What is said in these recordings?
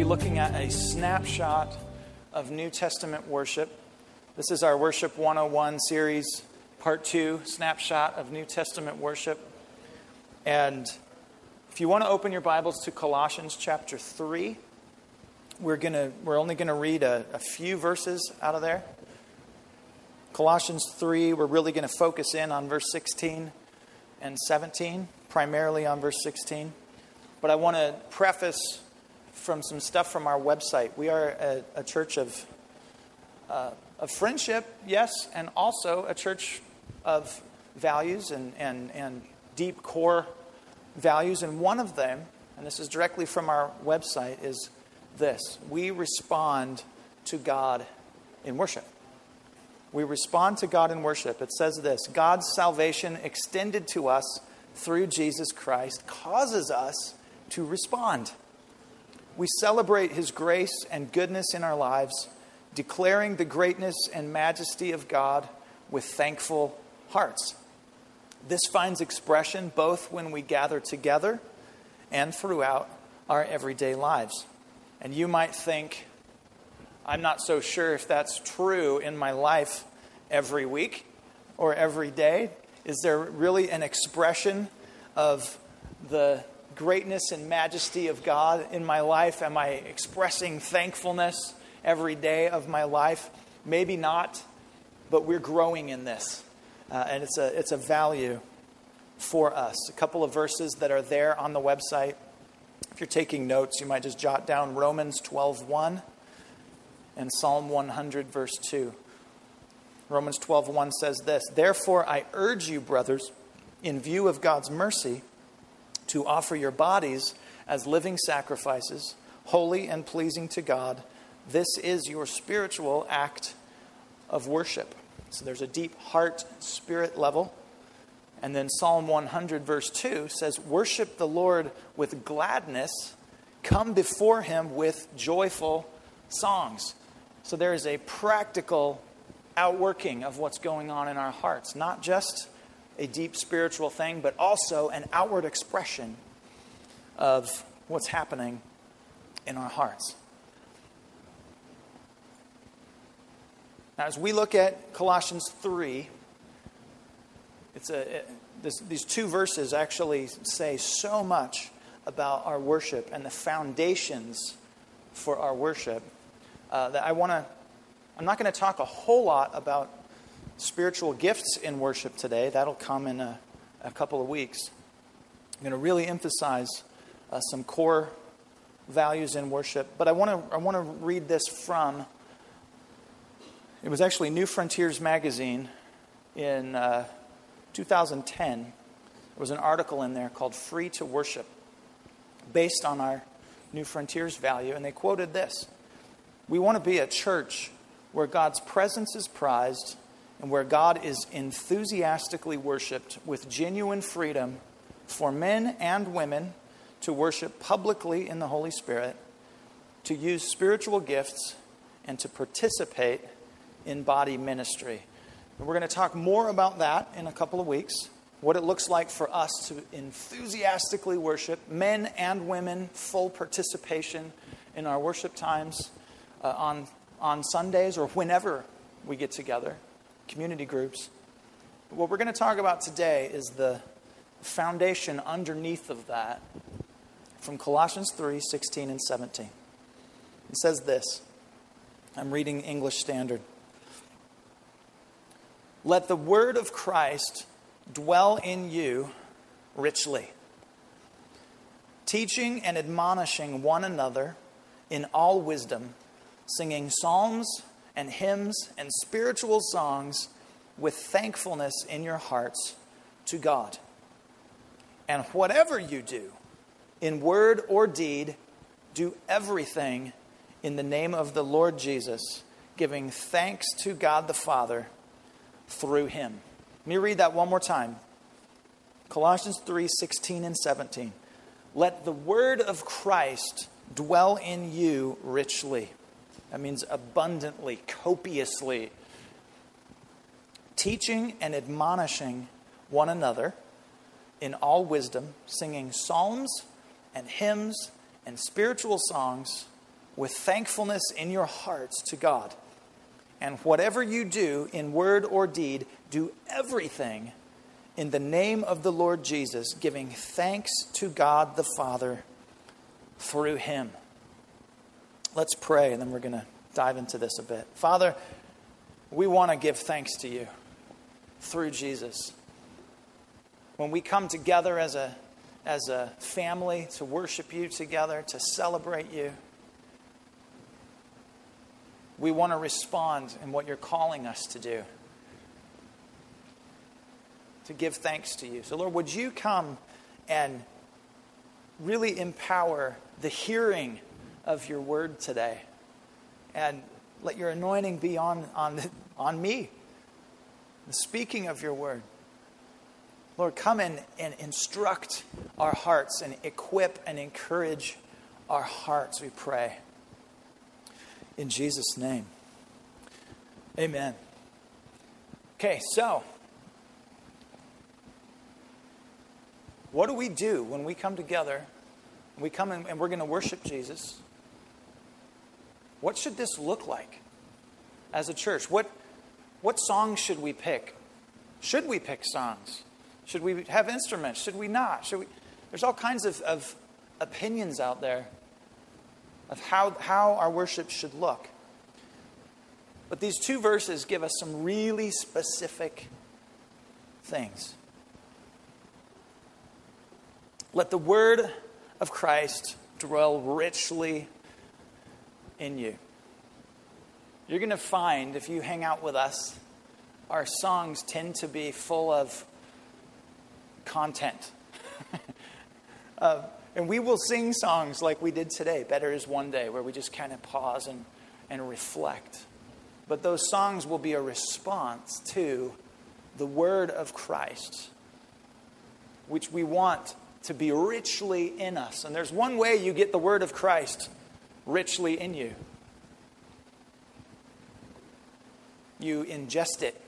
be looking at a snapshot of New Testament worship. This is our Worship 101 series, part 2, snapshot of New Testament worship. And if you want to open your Bibles to Colossians chapter 3, we're only going to read a few verses out of there. Colossians 3, we're really going to focus in on verse 16 and 17, primarily on verse 16. But I want to preface from some stuff from our website. We are a church of friendship, yes, and also a church of values and deep core values. And one of them, and this is directly from our website, is this: we respond to God in worship. We respond to God in worship. It says this: God's salvation extended to us through Jesus Christ causes us to respond. We celebrate His grace and goodness in our lives, declaring the greatness and majesty of God with thankful hearts. This finds expression both when we gather together and throughout our everyday lives. And you might think, I'm not so sure if that's true in my life every week or every day. Is there really an expression of the greatness and majesty of God in my life? Am I expressing thankfulness every day of my life? Maybe not, but we're growing in this. And it's a value for us. A couple of verses that are there on the website. If you're taking notes, you might just jot down Romans 12:1 and Psalm 100, verse 2. Romans 12:1 says this: Therefore I urge you, brothers, in view of God's mercy, to offer your bodies as living sacrifices, holy and pleasing to God. This is your spiritual act of worship. So there's a deep heart, spirit level. And then Psalm 100, verse 2 says, worship the Lord with gladness. Come before Him with joyful songs. So there is a practical outworking of what's going on in our hearts. Not just a deep spiritual thing, but also an outward expression of what's happening in our hearts. Now, as we look at Colossians 3, these two verses actually say so much about our worship and the foundations for our worship that I'm not going to talk a whole lot about spiritual gifts in worship today. That'll come in a couple of weeks. I'm going to really emphasize some core values in worship. But I want to read this from, it was actually New Frontiers magazine in 2010. There was an article in there called Free to Worship, based on our New Frontiers value. And they quoted this: we want to be a church where God's presence is prized and where God is enthusiastically worshiped with genuine freedom for men and women to worship publicly in the Holy Spirit, to use spiritual gifts, and to participate in body ministry. And we're going to talk more about that in a couple of weeks, what it looks like for us to enthusiastically worship, men and women, full participation in our worship times on Sundays or whenever we get together. Community groups. What we're going to talk about today is the foundation underneath of that from Colossians 3, 16 and 17. It says this. I'm reading English Standard. Let the word of Christ dwell in you richly, teaching and admonishing one another in all wisdom, singing psalms and hymns and spiritual songs with thankfulness in your hearts to God. And whatever you do, in word or deed, do everything in the name of the Lord Jesus, giving thanks to God the Father through Him. Let me read that one more time. Colossians 3, 16 and 17. Let the word of Christ dwell in you richly. That means abundantly, copiously. Teaching and admonishing one another in all wisdom, singing psalms and hymns and spiritual songs with thankfulness in your hearts to God. And whatever you do in word or deed, do everything in the name of the Lord Jesus, giving thanks to God the Father through him. Let's pray, and then we're going to dive into this a bit. Father, we want to give thanks to you through Jesus. When we come together as a family to worship you together, to celebrate you, we want to respond in what you're calling us to do, to give thanks to you. So Lord, would you come and really empower the hearing of your word today, and let your anointing be on me, the speaking of your word. Lord, come and instruct our hearts and equip and encourage our hearts, we pray. In Jesus' name. Amen. Okay, so what do we do when we come together? We come and we're going to worship Jesus. What should this look like as a church? What songs should we pick? Should we pick songs? Should we have instruments? Should we not? There's all kinds of opinions out there of how our worship should look. But these two verses give us some really specific things. Let the word of Christ dwell richly in you. You're going to find, if you hang out with us, our songs tend to be full of content. And we will sing songs like we did today, Better Is One Day, where we just kind of pause and reflect. But those songs will be a response to the word of Christ, which we want to be richly in us. And there's one way you get the word of Christ richly in you. You ingest it.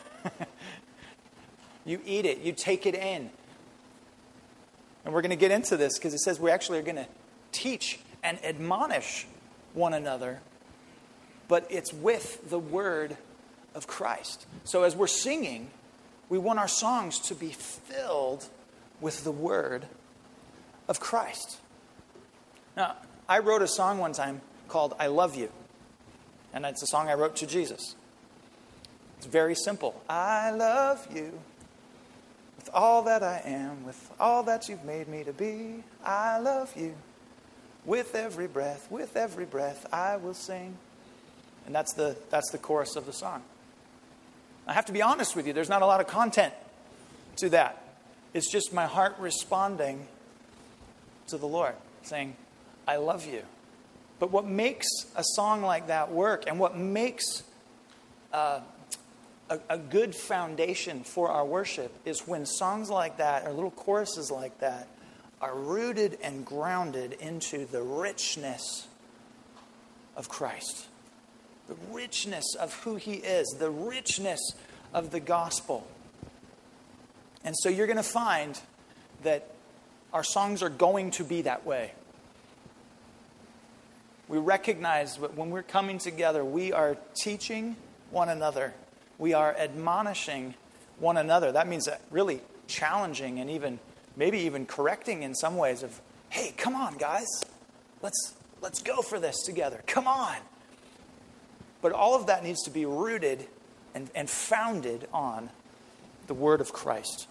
You eat it. You take it in. And we're going to get into this because it says we actually are going to teach and admonish one another. But it's with the word of Christ. So as we're singing, we want our songs to be filled with the word of Christ. Now, I wrote a song one time called I Love You. And it's a song I wrote to Jesus. It's very simple. I love you with all that I am, with all that you've made me to be. I love you with every breath I will sing. And that's the chorus of the song. I have to be honest with you, there's not a lot of content to that. It's just my heart responding to the Lord, saying, I love you. But what makes a song like that work, and what makes a good foundation for our worship, is when songs like that, or little choruses like that, are rooted and grounded into the richness of Christ. The richness of who he is. The richness of the gospel. And so you're going to find that our songs are going to be that way. We recognize that when we're coming together, we are teaching one another. We are admonishing one another. That means really challenging and maybe even correcting in some ways of, hey, come on, guys. Let's go for this together. Come on. But all of that needs to be rooted and founded on the word of Christ.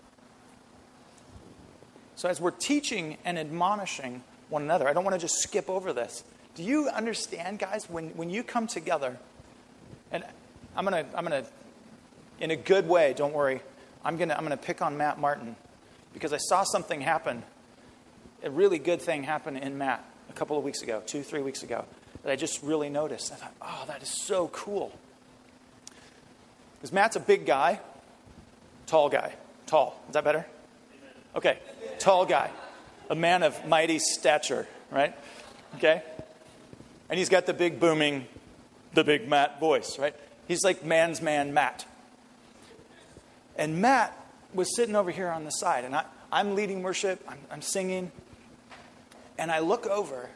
So as we're teaching and admonishing one another, I don't want to just skip over this. Do you understand, guys, when you come together, and I'm gonna in a good way, don't worry, I'm gonna pick on Matt Martin because I saw something happen, a really good thing happen in Matt a couple of weeks ago, 2-3 weeks ago, that I just really noticed. I thought, oh, that is so cool. Because Matt's a big guy, tall guy. Tall. Is that better? Okay. Tall guy. A man of mighty stature, right? Okay? And he's got the big booming, the big Matt voice, right? He's like man's man Matt. And Matt was sitting over here on the side, and I'm leading worship, I'm singing, and I look over,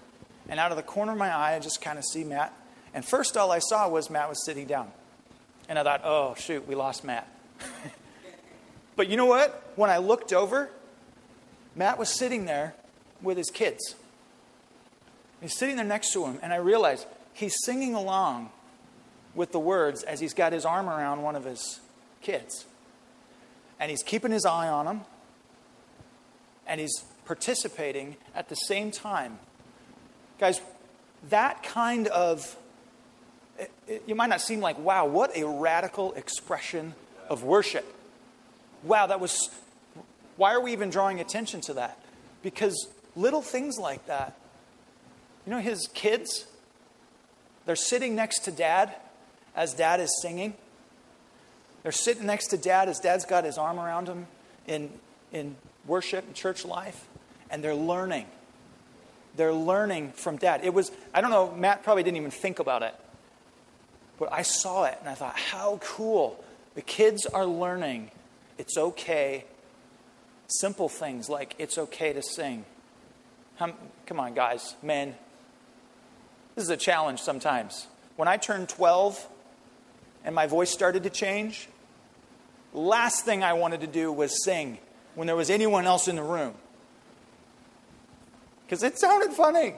And out of the corner of my eye, I just kind of see Matt. And first all I saw was Matt was sitting down. And I thought, oh, shoot, we lost Matt. But you know what? When I looked over, Matt was sitting there with his kids. He's sitting there next to him, and I realized he's singing along with the words as he's got his arm around one of his kids. And he's keeping his eye on him, and he's participating at the same time. Guys, that kind of, you might not seem like, wow, what a radical expression of worship. Wow, why are we even drawing attention to that? Because little things like that, you know, his kids, they're sitting next to Dad as Dad is singing. They're sitting next to Dad as Dad's got his arm around him in worship and church life. And they're learning. They're learning from Dad. I don't know, Matt probably didn't even think about it. But I saw it and I thought, how cool. The kids are learning. It's okay. Simple things like it's okay to sing. Come on, guys, men. This is a challenge sometimes. When I turned 12 and my voice started to change, last thing I wanted to do was sing when there was anyone else in the room. Because it sounded funny.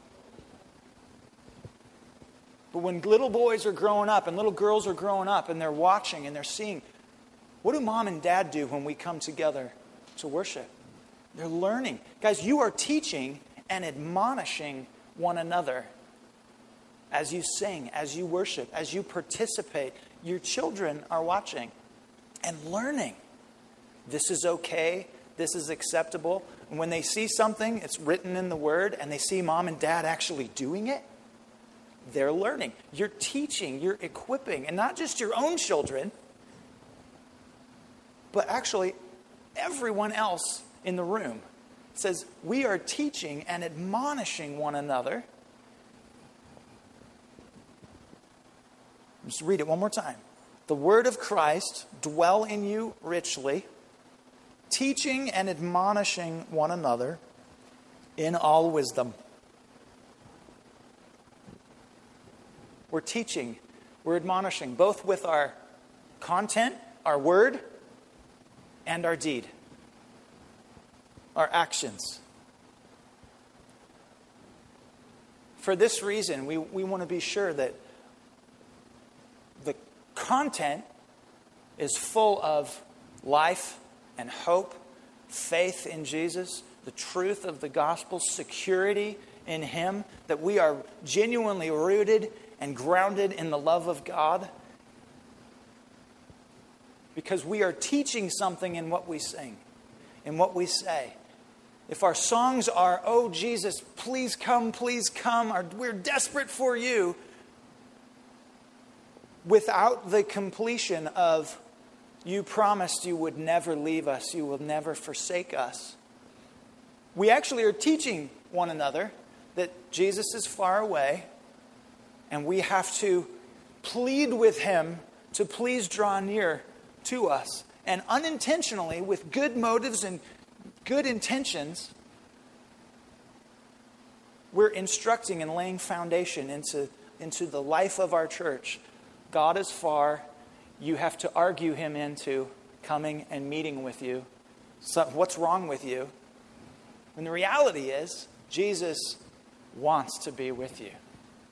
But when little boys are growing up and little girls are growing up and they're watching and they're seeing, what do mom and dad do when we come together to worship? They're learning. Guys, you are teaching and admonishing one another as you sing, as you worship, as you participate. Your children are watching and learning. This is okay. This is acceptable. And when they see something, it's written in the Word, and they see mom and dad actually doing it, they're learning. You're teaching, you're equipping, and not just your own children, but actually everyone else in the room. It says, we are teaching and admonishing one another. Just read it one more time. The word of Christ dwell in you richly, teaching and admonishing one another in all wisdom. We're teaching, we're admonishing, both with our content, our word, and our deed, our actions. For this reason, we want to be sure that the content is full of life and hope, faith in Jesus, the truth of the gospel, security in Him, that we are genuinely rooted and grounded in the love of God, because we are teaching something in what we sing, in what we say. If our songs are, oh Jesus, please come, or we're desperate for you, without the completion of, you promised you would never leave us, you will never forsake us, we actually are teaching one another that Jesus is far away, and we have to plead with Him to please draw near to us. And unintentionally, with good motives and good intentions, we're instructing and laying foundation into the life of our church. God is far. You have to argue Him into coming and meeting with you. So what's wrong with you? And the reality is, Jesus wants to be with you.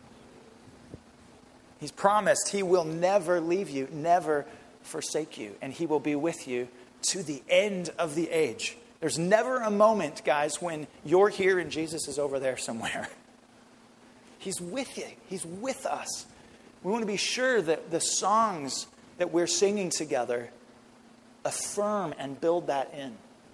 He's promised He will never leave you, never forsake you, and He will be with you to the end of the age. There's never a moment, guys, when you're here and Jesus is over there somewhere. He's with you. He's with us. We want to be sure that the songs that we're singing together affirm and build that in.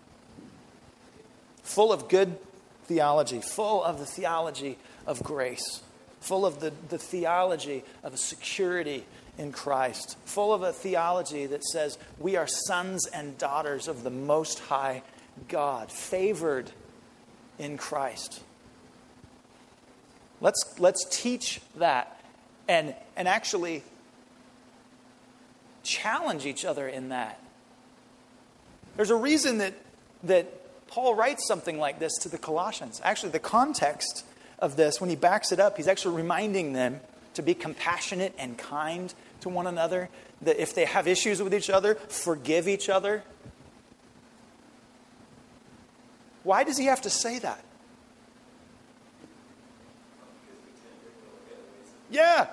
Full of good theology, full of the theology of grace, full of the theology of a security in Christ, full of a theology that says we are sons and daughters of the Most High God, favored in Christ. Let's teach that and actually challenge each other in that. There's a reason that Paul writes something like this to the Colossians. Actually, the context of this, when he backs it up, he's actually reminding them to be compassionate and kind to one another, that if they have issues with each other, forgive each other. Why does he have to say that? Yeah.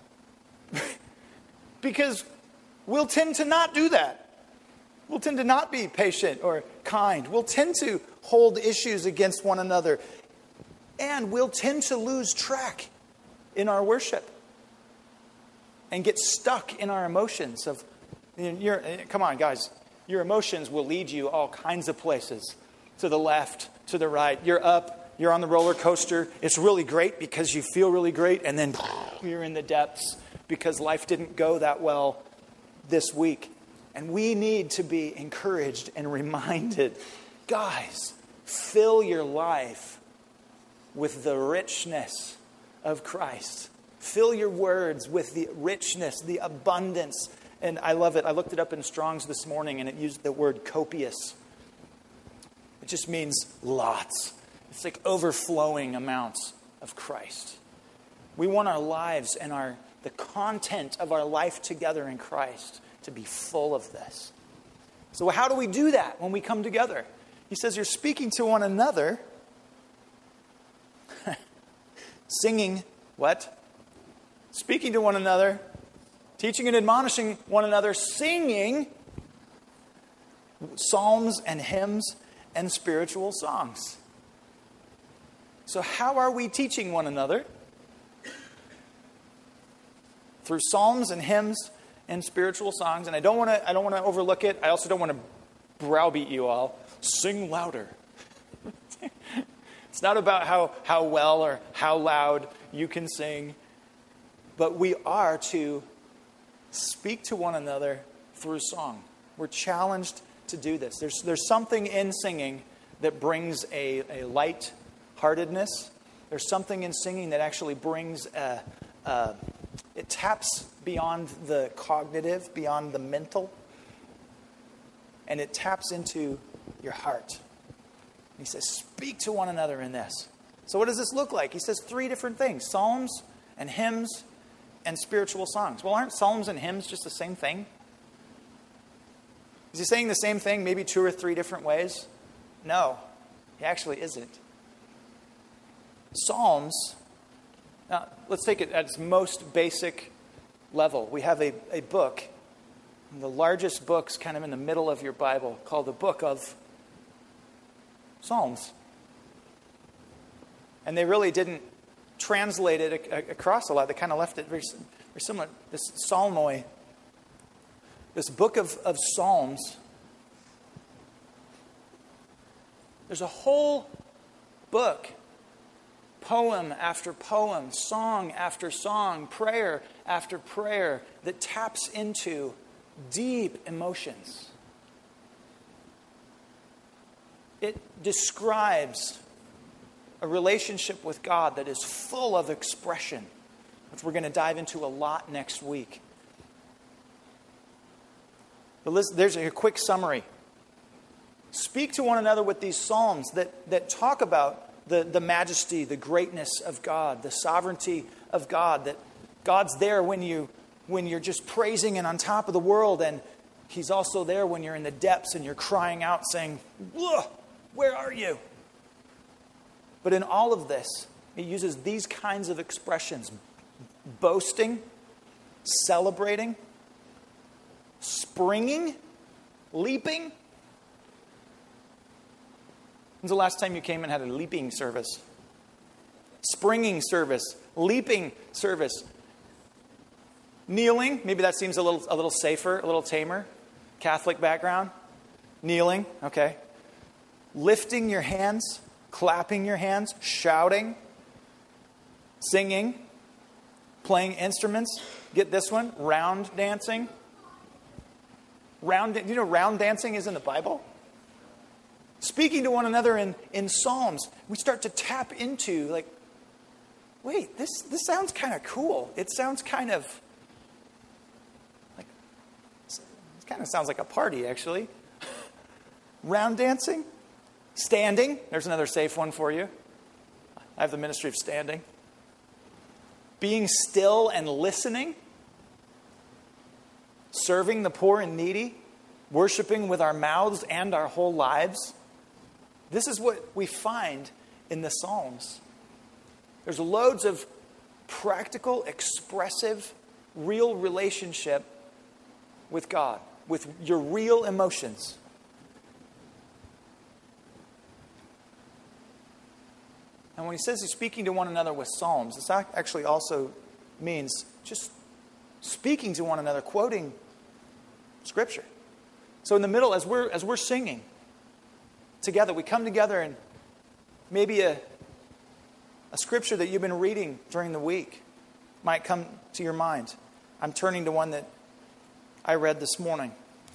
Because we'll tend to not do that. We'll tend to not be patient or kind. We'll tend to hold issues against one another. And we'll tend to lose track in our worship and get stuck in our emotions of, come on, guys, your emotions will lead you all kinds of places, to the left, to the right. You're up, you're on the roller coaster. It's really great because you feel really great, and then you're in the depths because life didn't go that well this week. And we need to be encouraged and reminded, guys, fill your life with the richness of Christ. Fill your words with the richness, the abundance. And I love it. I looked it up in Strong's this morning, and it used the word copious. It just means lots. It's like overflowing amounts of Christ. We want our lives and the content of our life together in Christ to be full of this. So how do we do that when we come together? He says you're speaking to one another, singing what? Speaking to one another, teaching and admonishing one another, singing psalms and hymns and spiritual songs. So how are we teaching one another? Through psalms and hymns and spiritual songs. And I don't want to overlook it. I also don't want to browbeat you all. Sing louder. It's not about how well or how loud you can sing. But we are to speak to one another through song. We're challenged to do this. There's something in singing that brings a light-heartedness. There's something in singing that actually brings it taps beyond the cognitive, beyond the mental, and it taps into your heart. He says, speak to one another in this. So what does this look like? He says 3 different things: psalms and hymns and spiritual songs. Well, aren't psalms and hymns just the same thing? Is he saying the same thing, maybe 2 or 3 different ways? No, he actually isn't. Psalms, now let's take it at its most basic level. We have a book, the largest book's kind of in the middle of your Bible, called the Book of Psalms. And they really didn't translate it across a lot. They kind of left it very similar. This psalmoi, this book of Psalms, there's a whole book, poem after poem, song after song, prayer after prayer, that taps into deep emotions. It describes a relationship with God that is full of expression, which we're going to dive into a lot next week. But listen, there's a quick summary. Speak to one another with these psalms that talk about the majesty, the greatness of God, the sovereignty of God, that God's there when you're just praising and on top of the world, and He's also there when you're in the depths and you're crying out saying, where are you? But in all of this, it uses these kinds of expressions: boasting, celebrating, springing, leaping. When's the last time you came and had a leaping service? Springing service, leaping service. Kneeling, maybe that seems a little safer, a little tamer. Catholic background. Kneeling, okay. Lifting your hands, clapping your hands, shouting, singing, playing instruments. Get this one, round dancing. You know round dancing is in the Bible? Speaking to one another in Psalms, we start to tap into, like, wait, this sounds kind of cool. It sounds kind of like, it kind of sounds like a party, actually. Round dancing, standing. There's another safe one for you. I have the ministry of standing. Being still and listening. Serving the poor and needy. Worshiping with our mouths and our whole lives. This is what we find in the Psalms. There's loads of practical, expressive, real relationship with God, with your real emotions. And when he says he's speaking to one another with psalms, this actually also means just speaking to one another, quoting Scripture. So in the middle, as we're singing together, we come together and maybe a Scripture that you've been reading during the week might come to your mind. I'm turning to one that I read this morning.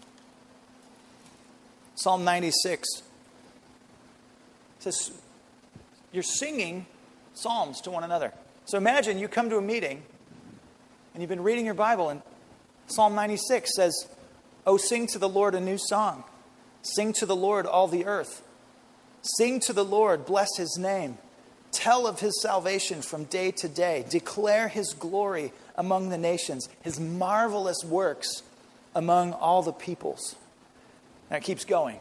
Psalm 96. It says, you're singing psalms to one another. So imagine you come to a meeting and you've been reading your Bible, and Psalm 96 says, "Oh, sing to the Lord a new song. Sing to the Lord all the earth. Sing to the Lord, bless his name. Tell of his salvation from day to day. Declare his glory among the nations, his marvelous works among all the peoples." Now it keeps going.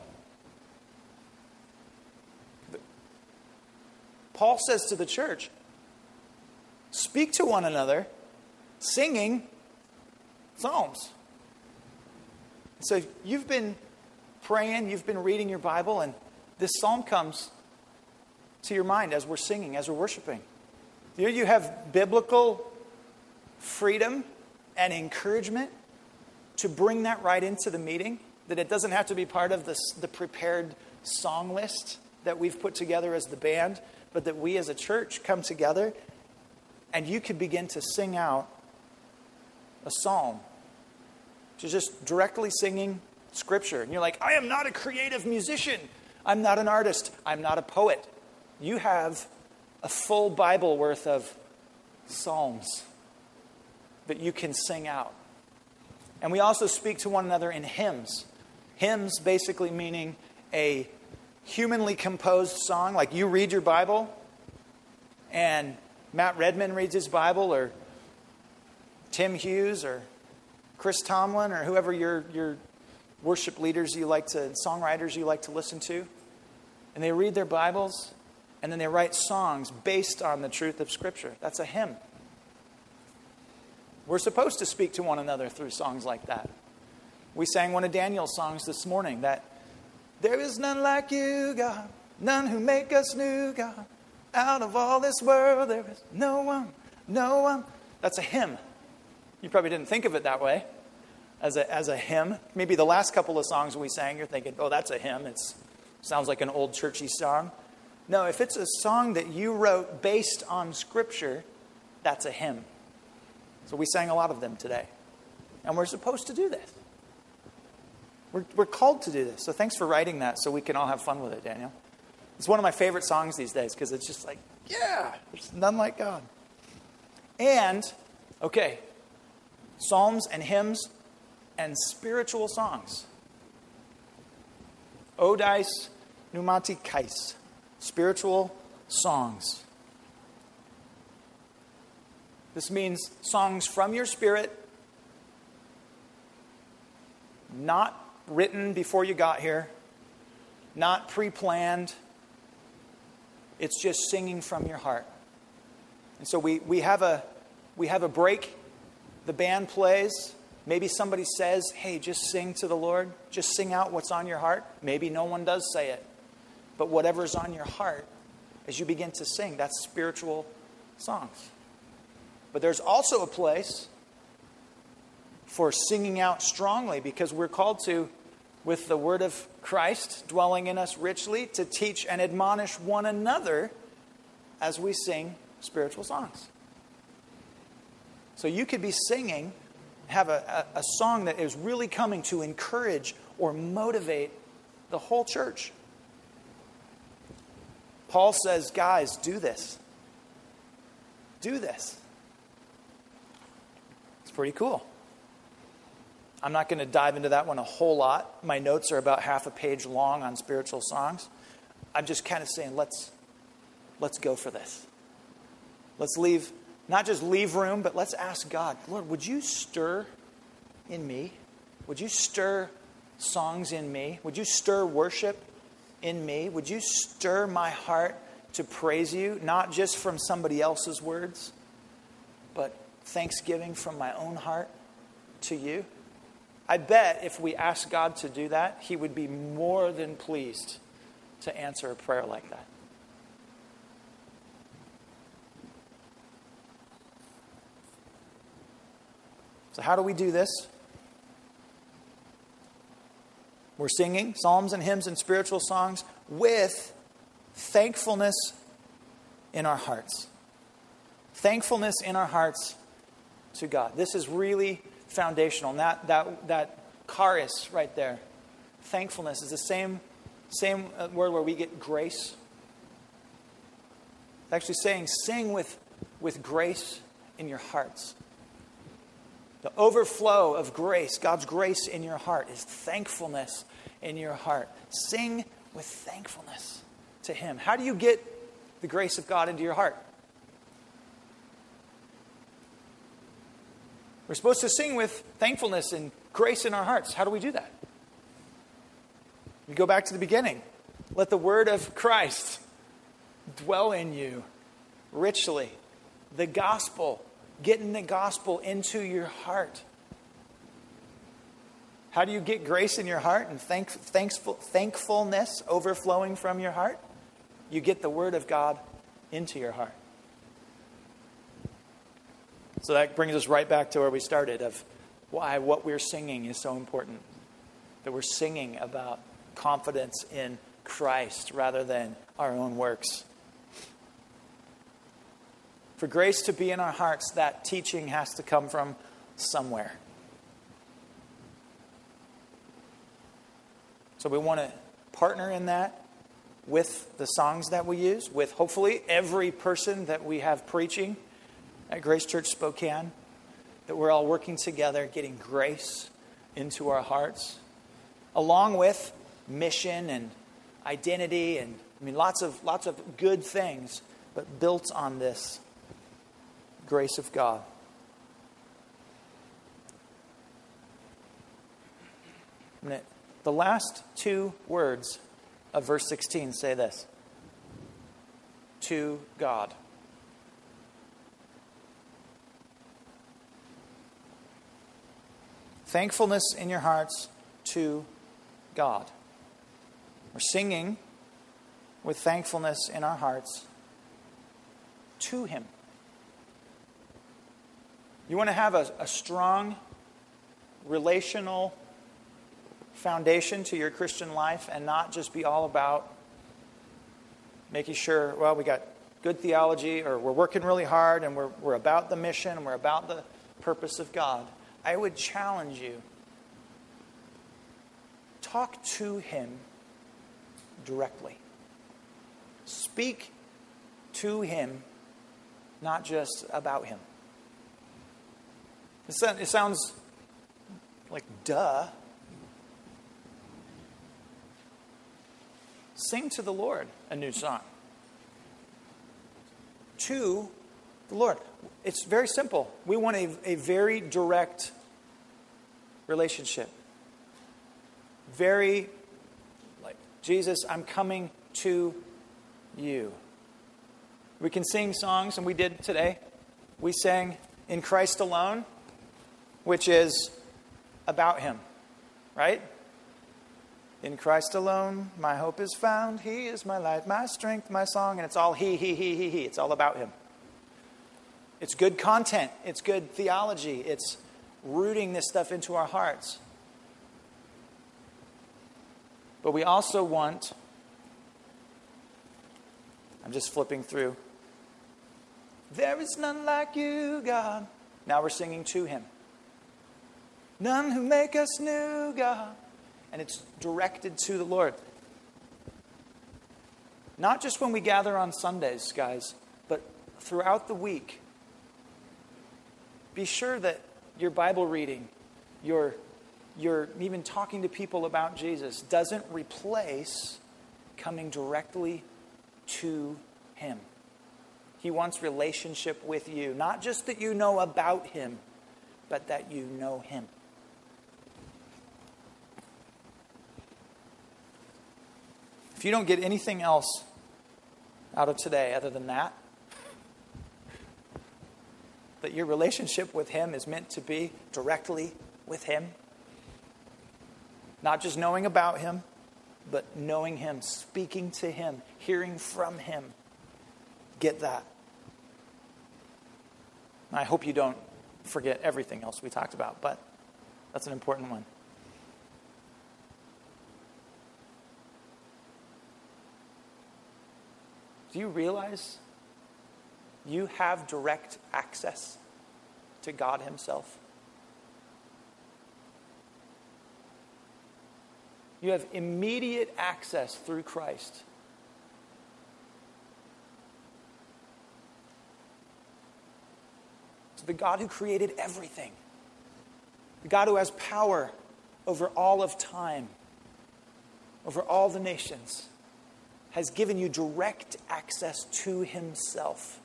Paul says to the church, speak to one another, singing psalms. So you've been praying, you've been reading your Bible, and this psalm comes to your mind as we're singing, as we're worshiping. You have biblical freedom and encouragement to bring that right into the meeting, that it doesn't have to be part of the prepared song list that we've put together as the band, but that we as a church come together and you could begin to sing out a psalm. You're just directly singing Scripture. And you're like, I am not a creative musician. I'm not an artist. I'm not a poet. You have a full Bible worth of psalms that you can sing out. And we also speak to one another in hymns. Hymns basically meaning a humanly composed song. Like you read your Bible and Matt Redman reads his Bible, or Tim Hughes or Chris Tomlin or whoever your worship leaders you like to, songwriters you like to listen to. And they read their Bibles and then they write songs based on the truth of Scripture. That's a hymn. We're supposed to speak to one another through songs like that. We sang one of Daniel's songs this morning, that there is none like you, God, none who make us new, God. Out of all this world, there is no one, no one. That's a hymn. You probably didn't think of it that way, as a hymn. Maybe the last couple of songs we sang, you're thinking, oh, that's a hymn. It sounds like an old churchy song. No, if it's a song that you wrote based on Scripture, that's a hymn. So we sang a lot of them today. And we're supposed to do this. We're called to do this. So thanks for writing that so we can all have fun with it, Daniel. It's one of my favorite songs these days because it's just like, yeah, there's none like God. And, okay, psalms and hymns and spiritual songs. Odais pneumatikais. Spiritual songs. This means songs from your spirit, not written before you got here, not pre-planned. It's just singing from your heart. And so we have a break. The band plays. Maybe somebody says, hey, just sing to the Lord. Just sing out what's on your heart. Maybe no one does say it. But whatever's on your heart, as you begin to sing, that's spiritual songs. But there's also a place for singing out strongly, because we're called to, with the word of Christ dwelling in us richly, to teach and admonish one another as we sing spiritual songs. So you could be singing, have a song that is really coming to encourage or motivate the whole church. Paul says, guys, do this. Do this. It's pretty cool. I'm not going to dive into that one a whole lot. My notes are about half a page long on spiritual songs. I'm just kind of saying, let's go for this. Let's not just leave room, but let's ask God, Lord, would you stir in me? Would you stir songs in me? Would you stir worship in me? Would you stir my heart to praise you, not just from somebody else's words, but thanksgiving from my own heart to you? I bet if we ask God to do that, He would be more than pleased to answer a prayer like that. So how do we do this? We're singing psalms and hymns and spiritual songs with thankfulness in our hearts. Thankfulness in our hearts to God. This is really foundational. And that charis right there, thankfulness, is the same word where we get grace. It's actually saying sing with grace in your hearts. The overflow of grace, God's grace in your heart, is thankfulness in your heart. Sing with thankfulness to Him. How do you get the grace of God into your heart? We're supposed to sing with thankfulness and grace in our hearts. How do we do that? We go back to the beginning. Let the word of Christ dwell in you richly. The gospel. Getting the gospel into your heart. How do you get grace in your heart and thankfulness overflowing from your heart? You get the word of God into your heart. So that brings us right back to where we started, of why what we're singing is so important. That we're singing about confidence in Christ rather than our own works. For grace to be in our hearts, that teaching has to come from somewhere. So we want to partner in that with the songs that we use, with hopefully every person that we have preaching at Grace Church Spokane, that we're all working together, getting grace into our hearts, along with mission and identity and lots of good things, but built on this grace of God. The last two words of verse 16 say this: to God. Thankfulness in your hearts to God. We're singing with thankfulness in our hearts to Him. You want to have a strong relational foundation to your Christian life and not just be all about making sure, well, we got good theology, or we're working really hard and we're about the mission and we're about the purpose of God. I would challenge you, talk to Him directly. Speak to Him, not just about Him. It sounds like duh. Sing to the Lord a new song. To the Lord. It's very simple. We want a very direct relationship. Very like, Jesus, I'm coming to you. We can sing songs, and we did today. We sang In Christ Alone, which is about Him, right? In Christ alone, my hope is found. He is my light, my strength, my song. And it's all He. It's all about Him. It's good content. It's good theology. It's rooting this stuff into our hearts. But we also want, I'm just flipping through. There is none like you, God. Now we're singing to Him. None who make us new, God. And it's directed to the Lord. Not just when we gather on Sundays, guys, but throughout the week. Be sure that your Bible reading, your even talking to people about Jesus doesn't replace coming directly to Him. He wants relationship with you. Not just that you know about him, but that you know him. If you don't get anything else out of today other than that your relationship with him is meant to be directly with him, not just knowing about him, but knowing him, speaking to him, hearing from him. Get that. I hope you don't forget everything else we talked about, but that's an important one. Do you realize you have direct access to God himself? You have immediate access through Christ. To the God who created everything. The God who has power over all of time, over all the nations, has given you direct access to himself.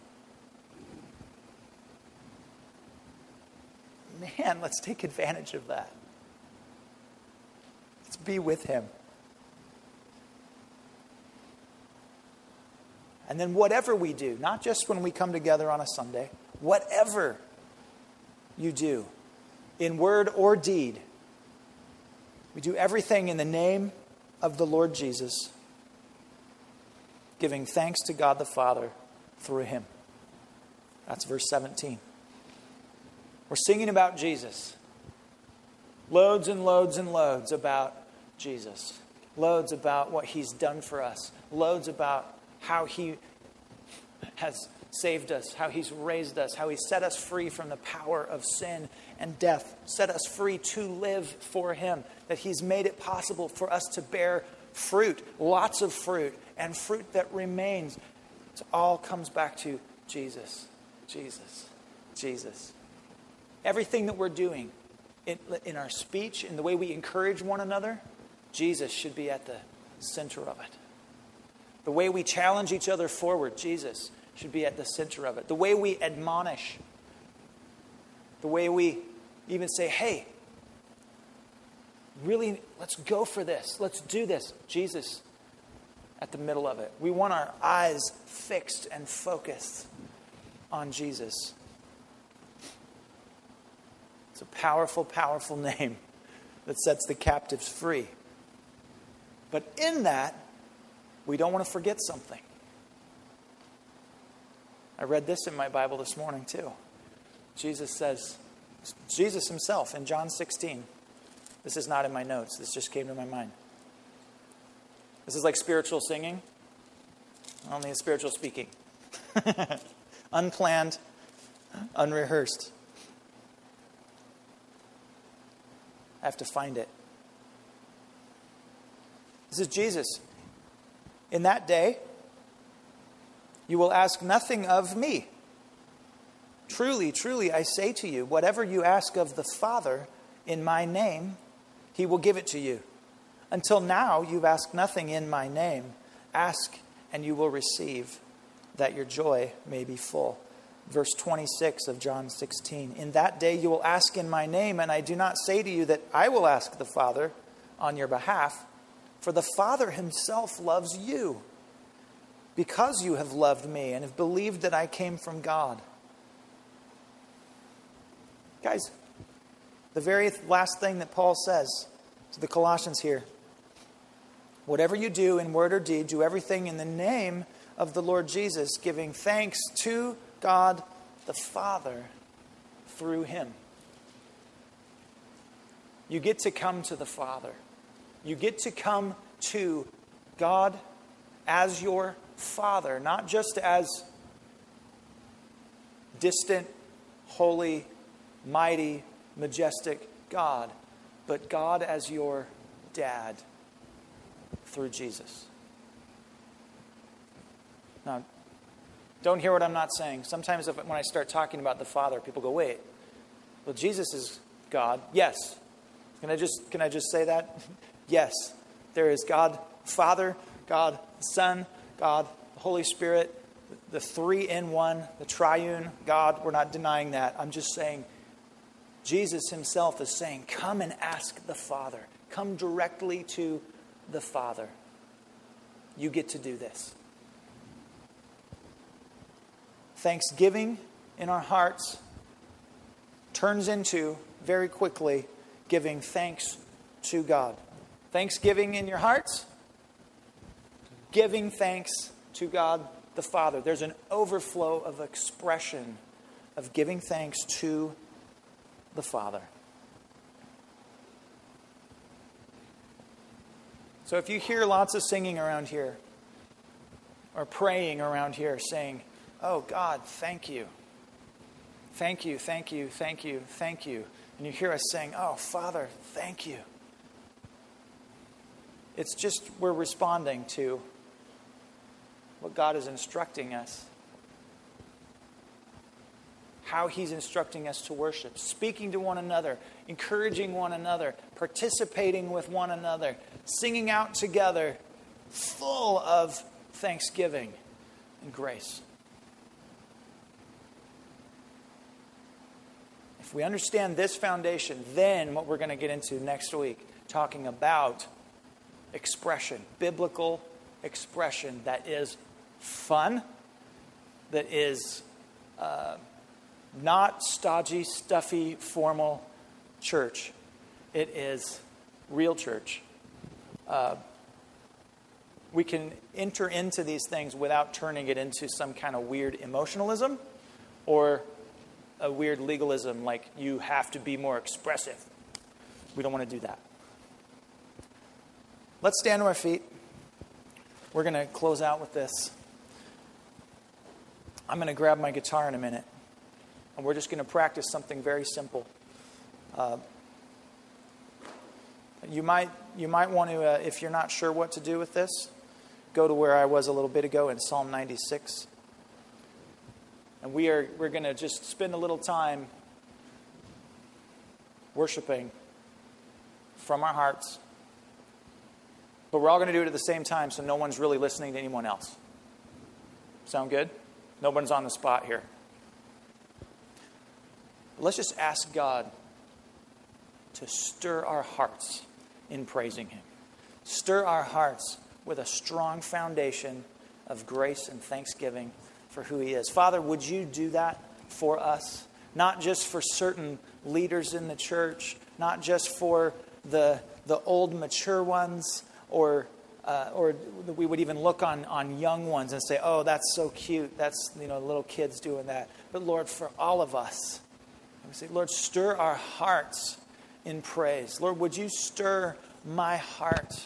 Man, let's take advantage of that. Let's be with him. And then whatever we do, not just when we come together on a Sunday, whatever you do, in word or deed, we do everything in the name of the Lord Jesus, giving thanks to God the Father through him. That's verse 17. We're singing about Jesus. Loads and loads and loads about Jesus. Loads about what he's done for us. Loads about how he has saved us, how he's raised us, how he set us free from the power of sin and death, set us free to live for him, that he's made it possible for us to bear fruit, lots of fruit, and fruit that remains. It all comes back to Jesus, Jesus, Jesus. Everything that we're doing in our speech, in the way we encourage one another, Jesus should be at the center of it. The way we challenge each other forward, Jesus should be at the center of it. The way we admonish, the way we even say, hey, really, let's go for this. Let's do this. Jesus at the middle of it. We want our eyes fixed and focused on Jesus. It's a powerful, powerful name that sets the captives free. But in that, we don't want to forget something. I read this in my Bible this morning too. Jesus himself in John 16. This is not in my notes. This just came to my mind. This is like spiritual singing, only spiritual speaking. Unplanned, unrehearsed. I have to find it. This is Jesus. In that day, you will ask nothing of me. Truly, truly, I say to you, whatever you ask of the Father in my name, he will give it to you. Until now, you've asked nothing in my name. Ask, and you will receive, that your joy may be full. Verse 26 of John 16. In that day you will ask in my name, and I do not say to you that I will ask the Father on your behalf, for the Father himself loves you, because you have loved me and have believed that I came from God. Guys, the very last thing that Paul says to the Colossians here, whatever you do in word or deed, do everything in the name of the Lord Jesus, giving thanks to God the Father through him. You get to come to the Father. You get to come to God as your Father, not just as distant, holy, mighty, majestic God, but God as your dad through Jesus. Now, don't hear what I'm not saying. Sometimes when I start talking about the Father, people go, wait, well, Jesus is God. Yes. Can I just say that? Yes. There is God Father, God Son, God the Holy Spirit, the three in one, the triune God. We're not denying that. I'm just saying Jesus himself is saying, come and ask the Father. Come directly to the Father. You get to do this. Thanksgiving in our hearts turns into, very quickly, giving thanks to God. Thanksgiving in your hearts, giving thanks to God the Father. There's an overflow of expression of giving thanks to the Father. So if you hear lots of singing around here, or praying around here, saying, oh God, thank you. Thank you, thank you, thank you, thank you. And you hear us saying, oh Father, thank you. It's just we're responding to what God is instructing us. How he's instructing us to worship. Speaking to one another. Encouraging one another. Participating with one another. Singing out together. Full of thanksgiving and grace. If we understand this foundation, then what we're going to get into next week, talking about expression, biblical expression that is fun, that is not stodgy, stuffy, formal church. It is real church. We can enter into these things without turning it into some kind of weird emotionalism or a weird legalism, like you have to be more expressive. We don't want to do that. Let's stand to our feet. We're going to close out with this. I'm going to grab my guitar in a minute, and we're just going to practice something very simple. You might want to, if you're not sure what to do with this, go to where I was a little bit ago in Psalm 96. And we're going to just spend a little time worshiping from our hearts. But we're all going to do it at the same time, so no one's really listening to anyone else. Sound good? Nobody's on the spot here. Let's just ask God to stir our hearts in praising him. Stir our hearts with a strong foundation of grace and thanksgiving for who he is. Father, would you do that for us? Not just for certain leaders in the church, not just for the old mature ones, or we would even look on young ones and say, oh, that's so cute. That's, little kids doing that. But Lord, for all of us, we say, Lord, stir our hearts in praise. Lord, would you stir my heart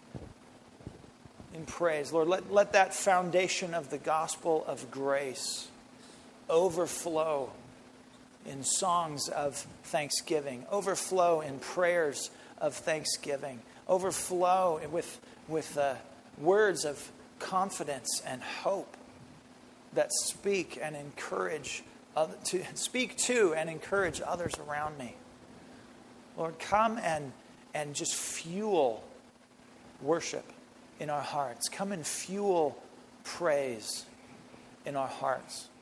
in praise? Lord, let that foundation of the gospel of grace overflow in songs of thanksgiving, overflow in prayers of thanksgiving, overflow with words of confidence and hope that speak and encourage and encourage others around me. Lord, come and just fuel worship in our hearts. Come and fuel praise in our hearts.